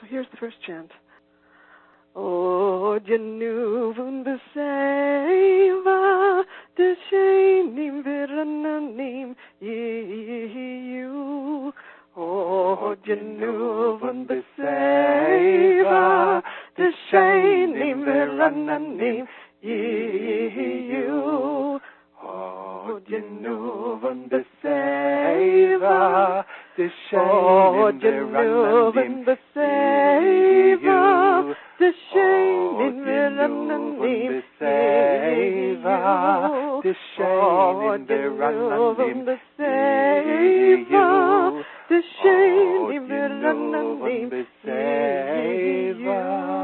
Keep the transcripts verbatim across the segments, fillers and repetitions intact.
So here's the first chant. O Januvun Beseva, the Shainim Virananim Yiyu. O Januvun Beseva, the Shainim Virananim Yiyu. O Januvun Beseva, the Shainim Virananim Yiyu. The Shainim Virananim Beseva, the Shainim Virananim Beseva, the Shainim Virananim Beseva.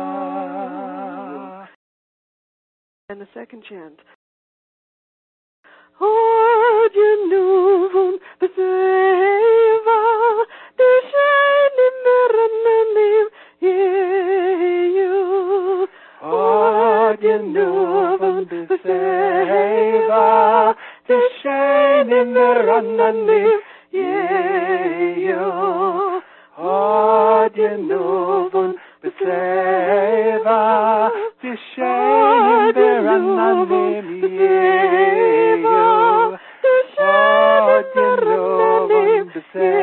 And the second chant. O Januvun Beseva, the Shainim Virananim Yiyu. O Januvun Beseva, the Shainim Virananim Yiyu. O Januvun Beseva, the Shainim Virananim Yiyu. O Januvun Beseva.